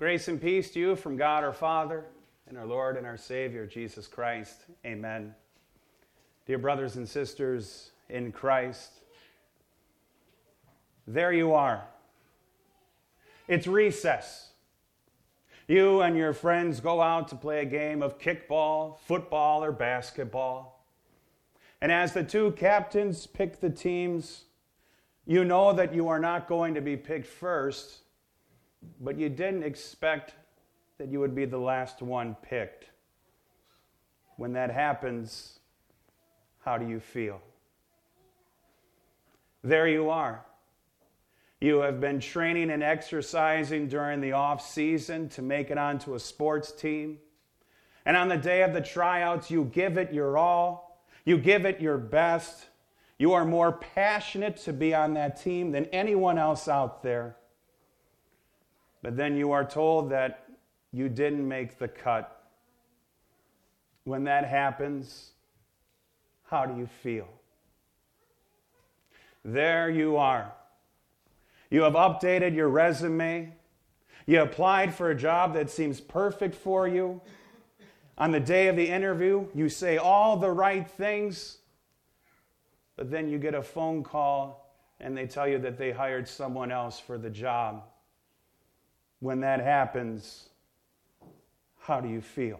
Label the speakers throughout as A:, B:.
A: Grace and peace to you from God our Father and our Lord and our Savior, Jesus Christ. Amen. Dear brothers and sisters in Christ, there you are. It's recess. You and your friends go out to play a game of kickball, football, or basketball. And as the two captains pick the teams, you know that you are not going to be picked first, but you didn't expect that you would be the last one picked. When that happens, how do you feel? There you are. You have been training and exercising during the off season to make it onto a sports team. And on the day of the tryouts, you give it your all. You give it your best. You are more passionate to be on that team than anyone else out there. But then you are told that you didn't make the cut. When that happens, how do you feel? There you are. You have updated your resume. You applied for a job that seems perfect for you. On the day of the interview, you say all the right things, but then you get a phone call and they tell you that they hired someone else for the job. When that happens, how do you feel?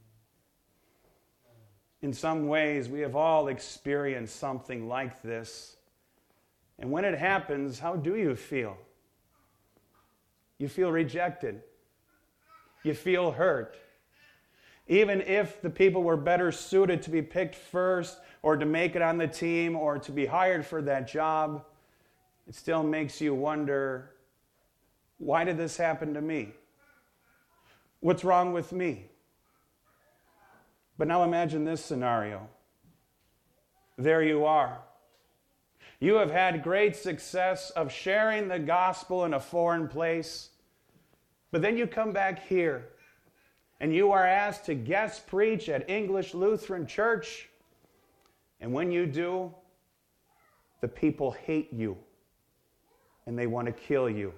A: In some ways, we have all experienced something like this. And when it happens, how do you feel? You feel rejected. You feel hurt. Even if the people were better suited to be picked first or to make it on the team or to be hired for that job, it still makes you wonder, why did this happen to me? What's wrong with me? But now imagine this scenario. There you are. You have had great success of sharing the gospel in a foreign place, but then you come back here and you are asked to guest preach at English Lutheran Church, and when you do, the people hate you and they want to kill you.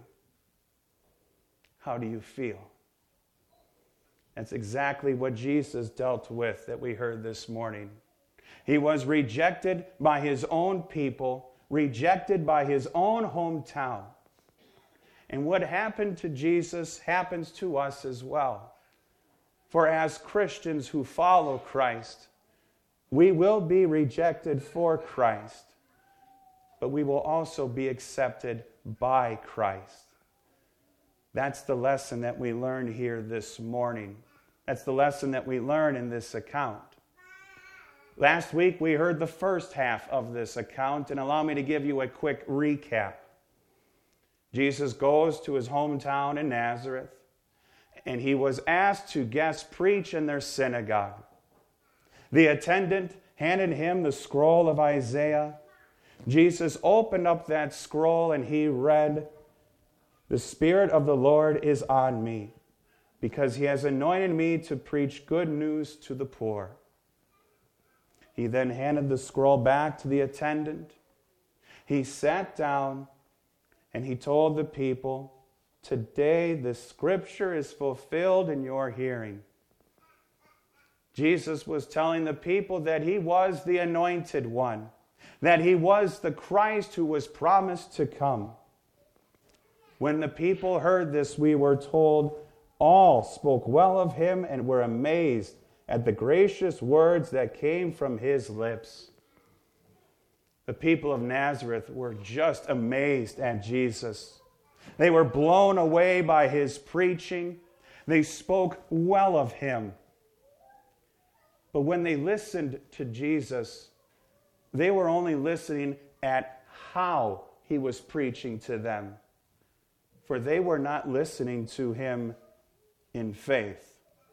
A: How do you feel? That's exactly what Jesus dealt with that we heard this morning. He was rejected by his own people, rejected by his own hometown. And what happened to Jesus happens to us as well. For as Christians who follow Christ, we will be rejected for Christ, but we will also be accepted by Christ. That's the lesson that we learn here this morning. That's the lesson that we learn in this account. Last week, we heard the first half of this account, and allow me to give you a quick recap. Jesus goes to his hometown in Nazareth, and he was asked to guest preach in their synagogue. The attendant handed him the scroll of Isaiah. Jesus opened up that scroll, and he read, "The Spirit of the Lord is on me, because he has anointed me to preach good news to the poor." He then handed the scroll back to the attendant. He sat down and he told the people, "Today the scripture is fulfilled in your hearing." Jesus was telling the people that he was the anointed one, that he was the Christ who was promised to come. When the people heard this, we were told, all spoke well of him and were amazed at the gracious words that came from his lips. The people of Nazareth were just amazed at Jesus. They were blown away by his preaching. They spoke well of him. But when they listened to Jesus, they were only listening at how he was preaching to them, for they were not listening to him in faith.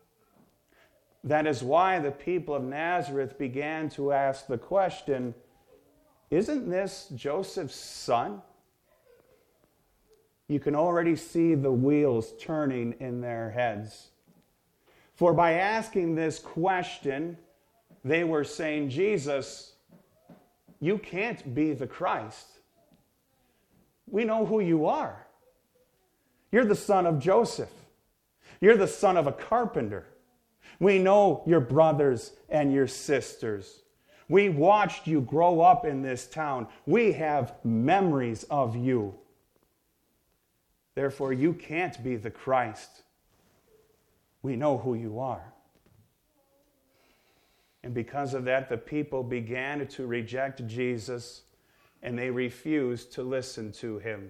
A: That is why the people of Nazareth began to ask the question, "Isn't this Joseph's son?" You can already see the wheels turning in their heads. For by asking this question, they were saying, "Jesus, you can't be the Christ. We know who you are. You're the son of Joseph. You're the son of a carpenter. We know your brothers and your sisters. We watched you grow up in this town. We have memories of you. Therefore, you can't be the Christ. We know who you are. And because of that, the people began to reject Jesus, and they refused to listen to him.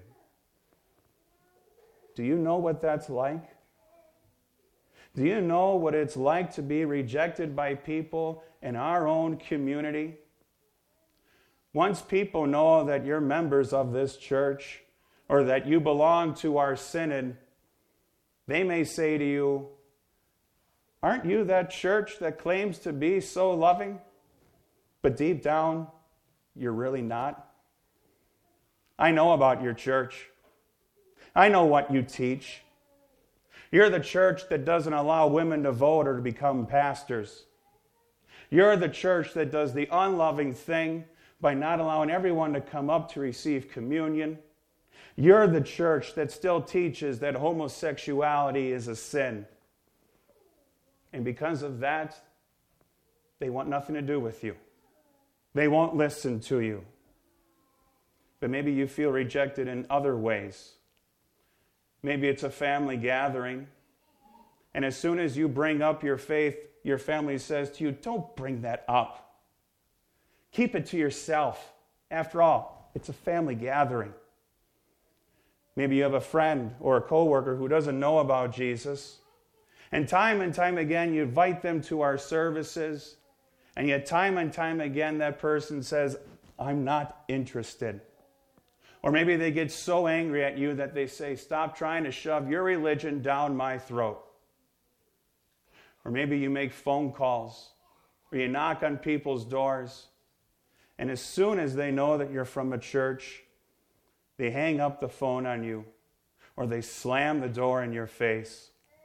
A: Do you know what that's like? Do you know what it's like to be rejected by people in our own community? Once people know that you're members of this church or that you belong to our synod, they may say to you, "Aren't you that church that claims to be so loving, but deep down, you're really not? I know about your church. I know what you teach. You're the church that doesn't allow women to vote or to become pastors. You're the church that does the unloving thing by not allowing everyone to come up to receive communion. You're the church that still teaches that homosexuality is a sin." And because of that, they want nothing to do with you. They won't listen to you. But maybe you feel rejected in other ways. Maybe it's a family gathering, and as soon as you bring up your faith, your family says to you, "Don't bring that up. Keep it to yourself. After all, it's a family gathering." Maybe you have a friend or a coworker who doesn't know about Jesus, and time again you invite them to our services, and yet time and time again that person says, "I'm not interested." Or maybe they get so angry at you that they say, "Stop trying to shove your religion down my throat." Or maybe you make phone calls, or you knock on people's doors, and as soon as they know that you're from a church, they hang up the phone on you, or they slam the door in your face.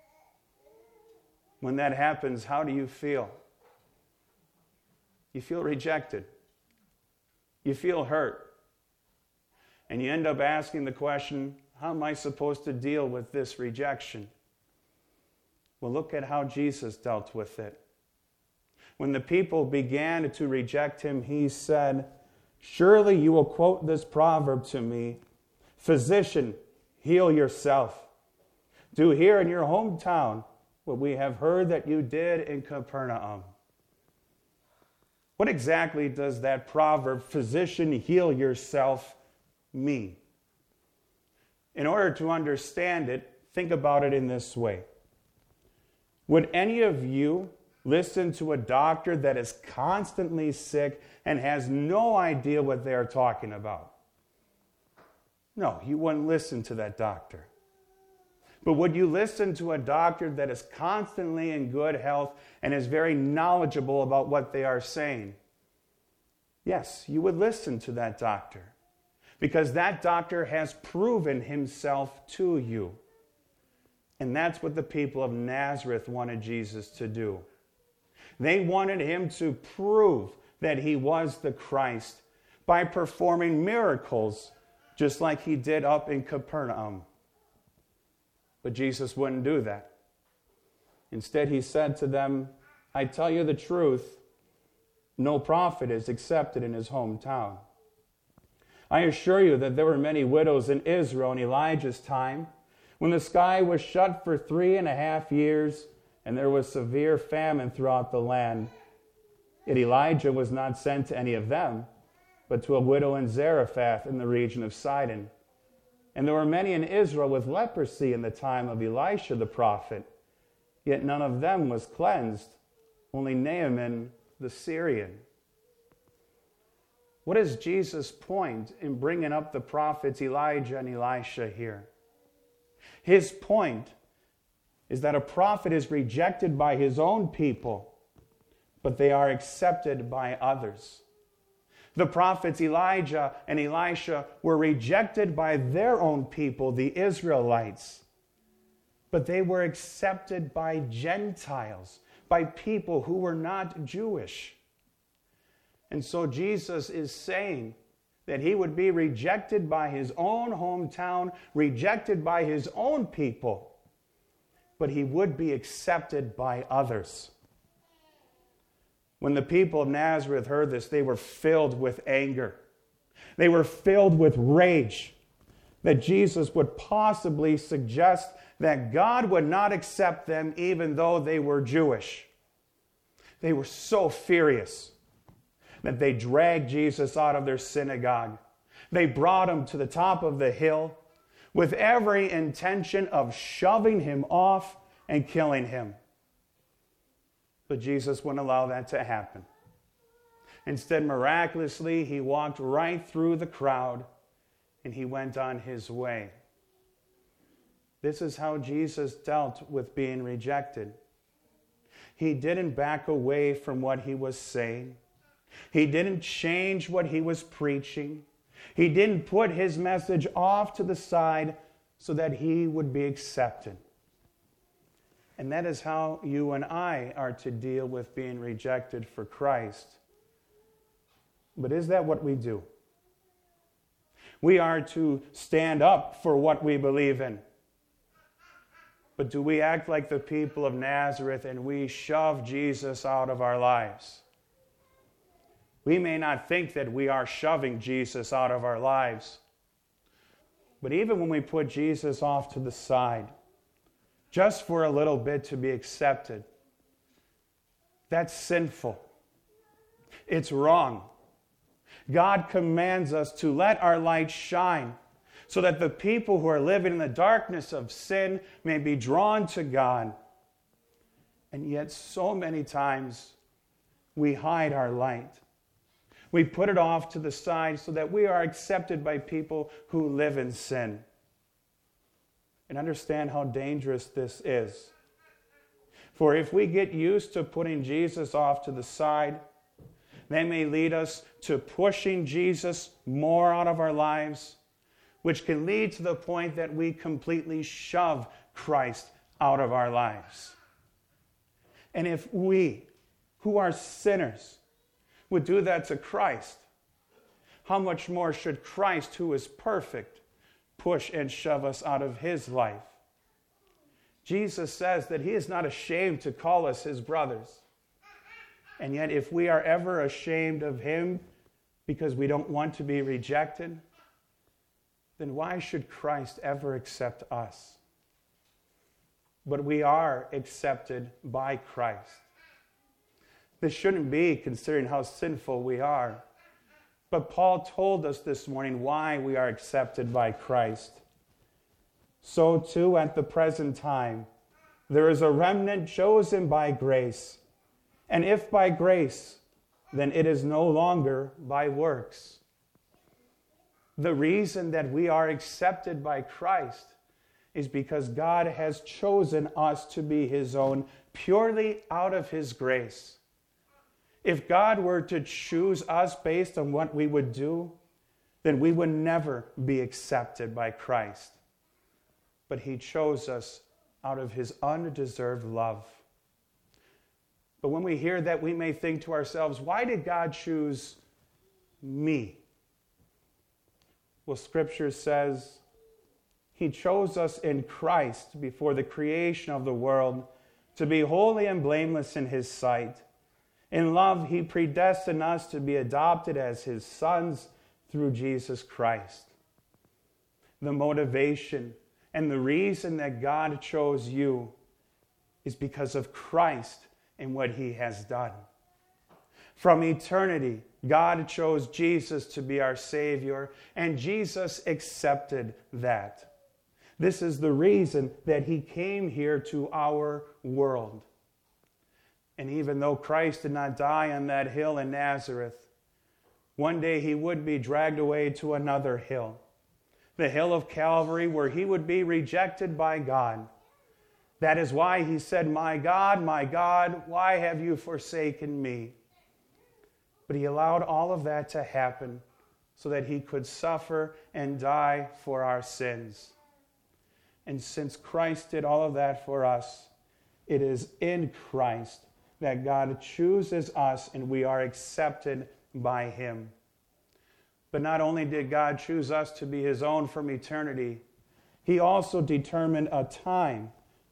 A: When that happens, how do you feel? You feel rejected. You feel hurt. And you end up asking the question, how am I supposed to deal with this rejection? Well, look at how Jesus dealt with it. When the people began to reject him, he said, "Surely you will quote this proverb to me, 'Physician, heal yourself. Do here in your hometown what we have heard that you did in Capernaum.'" What exactly does that proverb, "Physician, heal yourself," mean? In order to understand it, think about it in this way. Would any of you listen to a doctor that is constantly sick and has no idea what they are talking about? No, you wouldn't listen to that doctor. But would you listen to a doctor that is constantly in good health and is very knowledgeable about what they are saying? Yes, you would listen to that doctor, because that doctor has proven himself to you. And that's what the people of Nazareth wanted Jesus to do. They wanted him to prove that he was the Christ by performing miracles, just like he did up in Capernaum. But Jesus wouldn't do that. Instead, he said to them, "I tell you the truth, no prophet is accepted in his hometown. I assure you that there were many widows in Israel in Elijah's time, when the sky was shut for 3.5 years, and there was severe famine throughout the land. Yet Elijah was not sent to any of them, but to a widow in Zarephath in the region of Sidon. And there were many in Israel with leprosy in the time of Elisha the prophet, yet none of them was cleansed, only Naaman the Syrian." What is Jesus' point in bringing up the prophets Elijah and Elisha here? His point is that a prophet is rejected by his own people, but they are accepted by others. The prophets Elijah and Elisha were rejected by their own people, the Israelites, but they were accepted by Gentiles, by people who were not Jewish. And so Jesus is saying that he would be rejected by his own hometown, rejected by his own people, but he would be accepted by others. When the people of Nazareth heard this, they were filled with anger. They were filled with rage that Jesus would possibly suggest that God would not accept them even though they were Jewish. They were so furious that they dragged Jesus out of their synagogue. They brought him to the top of the hill with every intention of shoving him off and killing him. But Jesus wouldn't allow that to happen. Instead, miraculously, he walked right through the crowd and he went on his way. This is how Jesus dealt with being rejected. He didn't back away from what he was saying. He didn't change what he was preaching. He didn't put his message off to the side so that he would be accepted. And that is how you and I are to deal with being rejected for Christ. But is that what we do? We are to stand up for what we believe in. But do we act like the people of Nazareth and we shove Jesus out of our lives? We may not think that we are shoving Jesus out of our lives. But even when we put Jesus off to the side, just for a little bit to be accepted, that's sinful. It's wrong. God commands us to let our light shine so that the people who are living in the darkness of sin may be drawn to God. And yet so many times we hide our light. We put it off to the side so that we are accepted by people who live in sin. And understand how dangerous this is. For if we get used to putting Jesus off to the side, that may lead us to pushing Jesus more out of our lives, which can lead to the point that we completely shove Christ out of our lives. And if we, who are sinners, would do that to Christ, how much more should Christ, who is perfect, push and shove us out of his life? Jesus says that he is not ashamed to call us his brothers. And yet, if we are ever ashamed of him because we don't want to be rejected, then why should Christ ever accept us? But we are accepted by Christ. This shouldn't be considering how sinful we are. But Paul told us this morning why we are accepted by Christ. So too, at the present time, there is a remnant chosen by grace. And if by grace, then it is no longer by works. The reason that we are accepted by Christ is because God has chosen us to be his own purely out of his grace. If God were to choose us based on what we would do, then we would never be accepted by Christ. But he chose us out of his undeserved love. But when we hear that, we may think to ourselves, why did God choose me? Well, Scripture says he chose us in Christ before the creation of the world to be holy and blameless in his sight. In love, he predestined us to be adopted as his sons through Jesus Christ. The motivation and the reason that God chose you is because of Christ and what he has done. From eternity, God chose Jesus to be our Savior, and Jesus accepted that. This is the reason that he came here to our world. And even though Christ did not die on that hill in Nazareth, one day he would be dragged away to another hill, the hill of Calvary, where he would be rejected by God. That is why he said, my God, why have you forsaken me?" But he allowed all of that to happen so that he could suffer and die for our sins. And since Christ did all of that for us, it is in Christ that God chooses us and we are accepted by him. But not only did God choose us to be his own from eternity, he also determined a time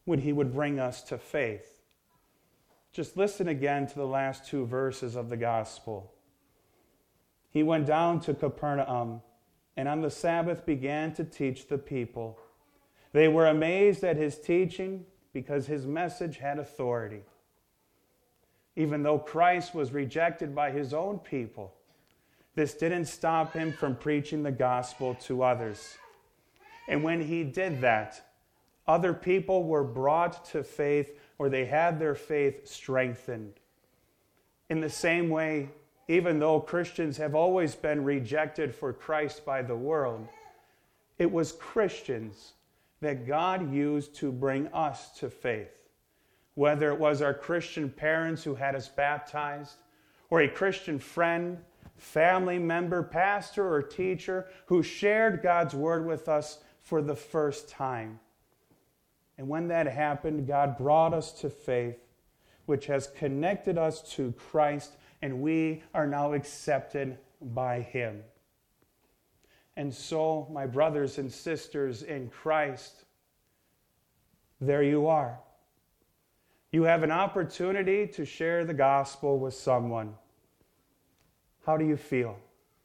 A: he would bring us to faith. Just listen again to the last 2 verses of the gospel. He went down to Capernaum, and on the Sabbath began to teach the people. They were amazed at his teaching because his message had authority. Even though Christ was rejected by his own people, this didn't stop him from preaching the gospel to others. And when he did that, other people were brought to faith, or they had their faith strengthened. In the same way, even though Christians have always been rejected for Christ by the world, it was Christians that God used to bring us to faith. Whether it was our Christian parents who had us baptized, or a Christian friend, family member, pastor, or teacher who shared God's word with us for the first time. And when that happened, God brought us to faith, which has connected us to Christ, and we are now accepted by him. And so, my brothers and sisters in Christ, there you are. You have an opportunity to share the gospel with someone. How do you feel?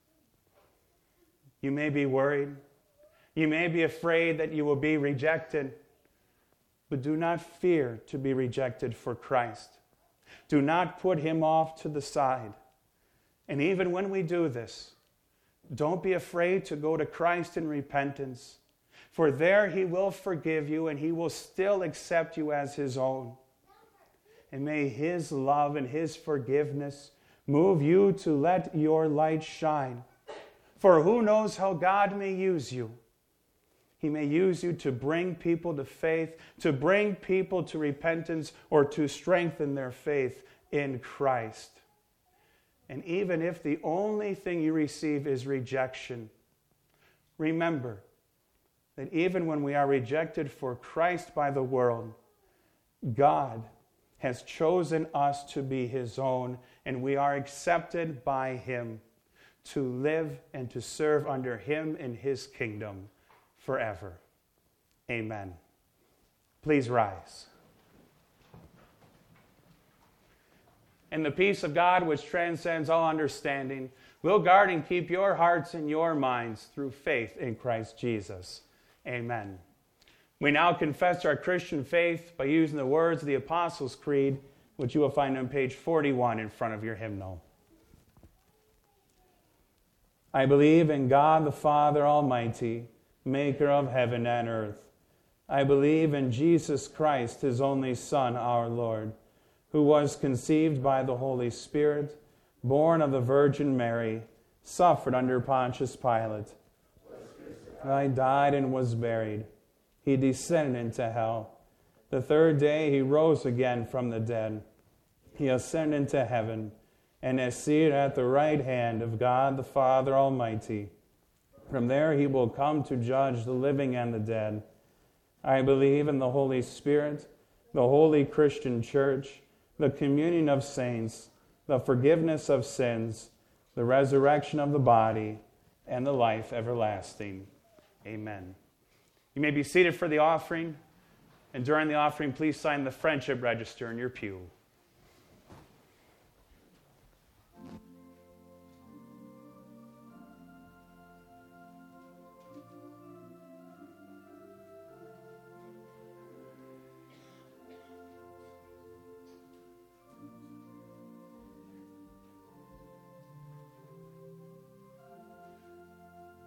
A: You may be worried. You may be afraid that you will be rejected. But do not fear to be rejected for Christ. Do not put him off to the side. And even when we do this, don't be afraid to go to Christ in repentance. For there he will forgive you and he will still accept you as his own. And may his love and his forgiveness move you to let your light shine. For who knows how God may use you? He may use you to bring people to faith, to bring people to repentance, or to strengthen their faith in Christ. And even if the only thing you receive is rejection, remember that even when we are rejected for Christ by the world, God has chosen us to be his own, and we are accepted by him to live and to serve under him in his kingdom forever. Amen. Please rise. And the peace of God, which transcends all understanding, will guard and keep your hearts and your minds through faith in Christ Jesus. Amen. We now confess our Christian faith by using the words of the Apostles' Creed, which you will find on page 41 in front of your hymnal. I believe in God the Father Almighty, maker of heaven and earth. I believe in Jesus Christ, his only Son, our Lord, who was conceived by the Holy Spirit, born of the Virgin Mary, suffered under Pontius Pilate. He died and was buried. He descended into hell. The 3rd day he rose again from the dead. He ascended into heaven and is seated at the right hand of God the Father Almighty. From there he will come to judge the living and the dead. I believe in the Holy Spirit, the holy Christian church, the communion of saints, the forgiveness of sins, the resurrection of the body, and the life everlasting. Amen. You may be seated for the offering, and during the offering, please sign the friendship register in your pew.